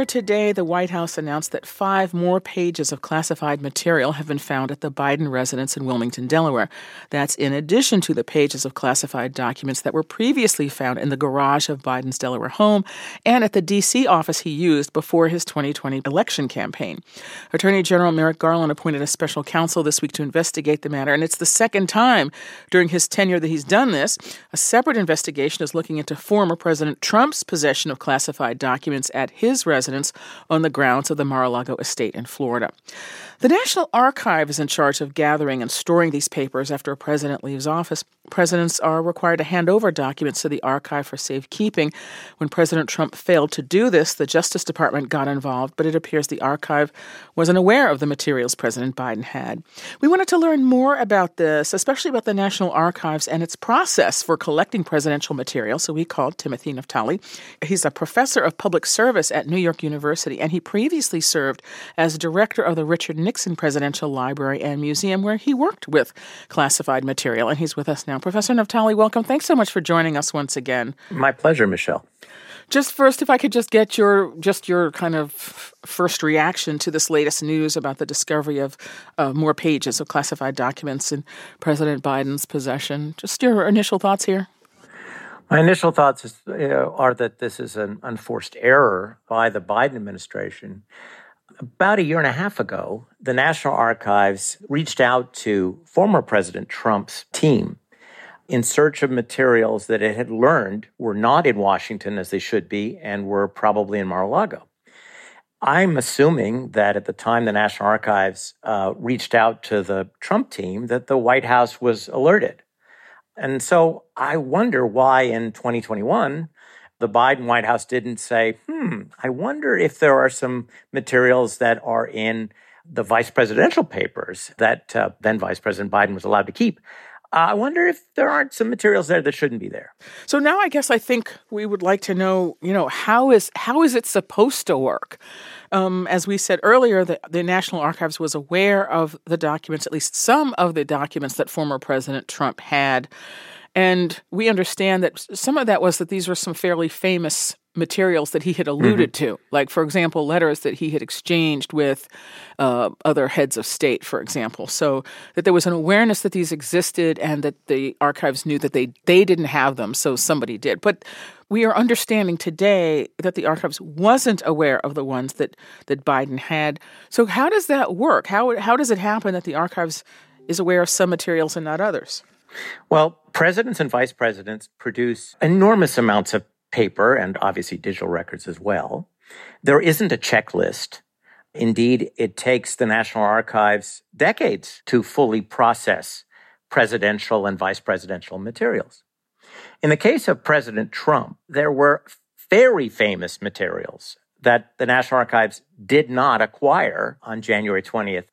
Earlier today, the White House announced that 5 more pages of classified material have been found at the Biden residence in Wilmington, Delaware. That's in addition to the pages of classified documents that were previously found in the garage of Biden's Delaware home and at the D.C. office he used before his 2020 election campaign. Attorney General Merrick Garland appointed a special counsel this week to investigate the matter, and it's the second time during his tenure that he's done this. A separate investigation is looking into former President Trump's possession of classified documents at his residence on the grounds of the Mar-a-Lago estate in Florida. The National Archive is in charge of gathering and storing these papers after a president leaves office. Presidents are required to hand over documents to the archive for safekeeping. When President Trump failed to do this, the Justice Department got involved, but it appears the archive wasn't aware of the materials President Biden had. We wanted to learn more about this, especially about the National Archives and its process for collecting presidential material, so we called Timothy Naftali. He's a professor of public service at New York University, and he previously served as director of the Richard Nixon Presidential Library and Museum, where he worked with classified material, and he's with us now. Professor Naftali, welcome. Thanks so much for joining us once again. My pleasure, Michelle. Just first, if I could just get your kind of first reaction to this latest news about the discovery of more pages of classified documents in President Biden's possession. Just your initial thoughts here. My initial thoughts are that this is an unforced error by the Biden administration. About a year and a half ago, the National Archives reached out to former President Trump's team in search of materials that it had learned were not in Washington as they should be and were probably in Mar-a-Lago. I'm assuming that at the time the National Archives reached out to the Trump team that the White House was alerted. And so I wonder why in 2021, the Biden White House didn't say, I wonder if there are some materials that are in the vice presidential papers that then Vice President Biden was allowed to keep. I wonder if there aren't some materials there that shouldn't be there. So now I guess I think we would like to know, how is it supposed to work? As we said earlier, the National Archives was aware of the documents, at least some of the documents that former President Trump had. And we understand that some of that was that these were some fairly famous materials that he had alluded to, like, for example, letters that he had exchanged with other heads of state, for example. So that there was an awareness that these existed and that the archives knew that they didn't have them, so somebody did. But we are understanding today that the archives wasn't aware of the ones that Biden had. So how does that work? How does it happen that the archives is aware of some materials and not others? Well, presidents and vice presidents produce enormous amounts of paper and obviously digital records as well. There isn't a checklist. Indeed, it takes the National Archives decades to fully process presidential and vice presidential materials. In the case of President Trump, there were very famous materials that the National Archives did not acquire on January 20th,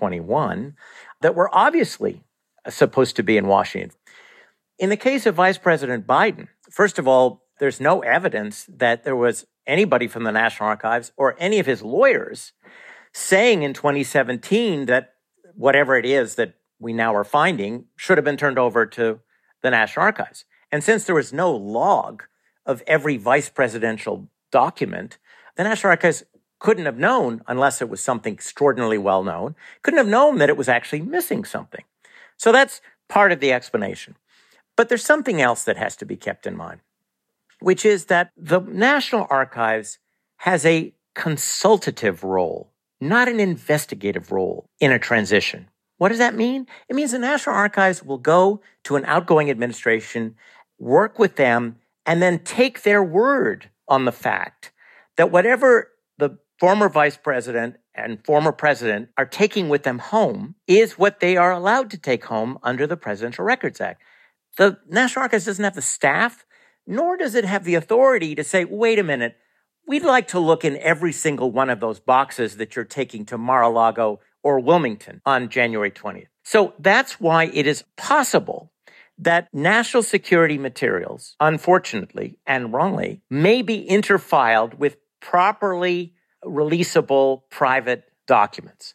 2021, that were obviously supposed to be in Washington. In the case of Vice President Biden, first of all, there's no evidence that there was anybody from the National Archives or any of his lawyers saying in 2017 that whatever it is that we now are finding should have been turned over to the National Archives. And since there was no log of every vice presidential document, the National Archives couldn't have known, unless it was something extraordinarily well known, couldn't have known that it was actually missing something. So that's part of the explanation. But there's something else that has to be kept in mind, which is that the National Archives has a consultative role, not an investigative role in a transition. What does that mean? It means the National Archives will go to an outgoing administration, work with them, and then take their word on the fact that whatever the former vice president and former president are taking with them home is what they are allowed to take home under the Presidential Records Act. The National Archives doesn't have the staff, nor does it have the authority to say, wait a minute, we'd like to look in every single one of those boxes that you're taking to Mar-a-Lago or Wilmington on January 20th. So that's why it is possible that national security materials, unfortunately and wrongly, may be interfiled with properly releasable private documents.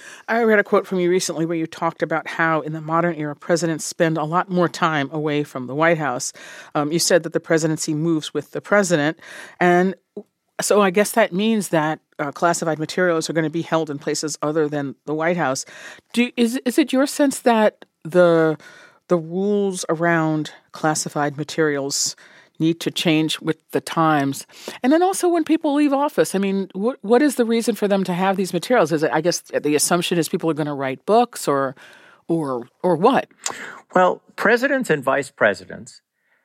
I read a quote from you recently where you talked about how in the modern era, presidents spend a lot more time away from the White House. You said that the presidency moves with the president. And So I guess that means that classified materials are going to be held in places other than the White House. Is it your sense that the rules around classified materials need to change with the times? And then also when people leave office, I mean, what is the reason for them to have these materials? Is it, I guess the assumption is people are going to write books or what? Well, presidents and vice presidents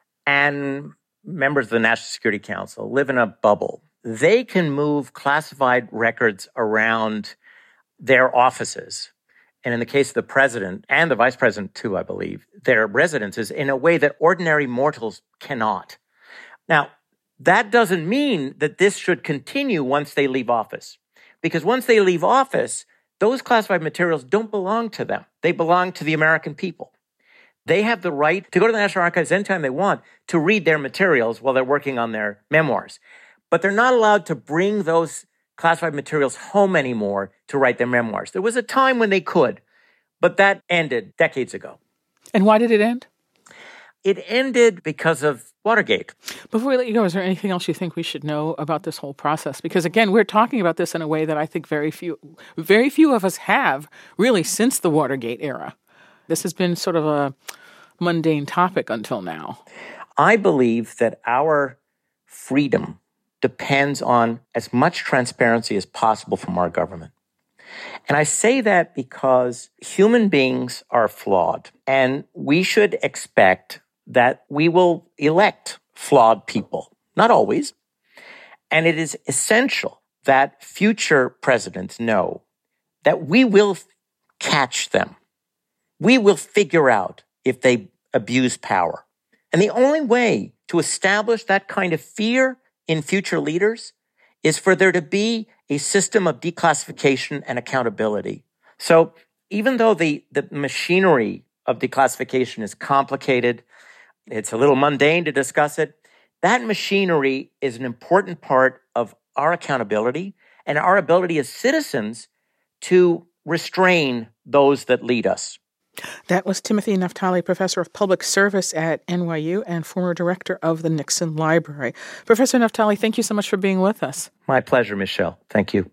and members of the National Security Council live in a bubble. They can move classified records around their offices. And in the case of the president and the vice president too, I believe, their residences in a way that ordinary mortals cannot. Now, that doesn't mean that this should continue once they leave office. Because once they leave office, those classified materials don't belong to them. They belong to the American people. They have the right to go to the National Archives anytime they want to read their materials while they're working on their memoirs. But they're not allowed to bring those classified materials home anymore to write their memoirs. There was a time when they could, but that ended decades ago. And why did it end? It ended because of Watergate. Before we let you go, is there anything else you think we should know about this whole process? Because again, we're talking about this in a way that I think very few of us have really since the Watergate era. This has been sort of a mundane topic until now. I believe that our freedom depends on as much transparency as possible from our government. And I say that because human beings are flawed, and we should expect that we will elect flawed people. Not always. And it is essential that future presidents know that we will catch them. We will figure out if they abuse power. And the only way to establish that kind of fear in future leaders is for there to be a system of declassification and accountability. So even though the machinery of declassification is complicated, it's a little mundane to discuss it, that machinery is an important part of our accountability and our ability as citizens to restrain those that lead us. That was Timothy Naftali, professor of public service at NYU and former director of the Nixon Library. Professor Naftali, thank you so much for being with us. My pleasure, Michelle. Thank you.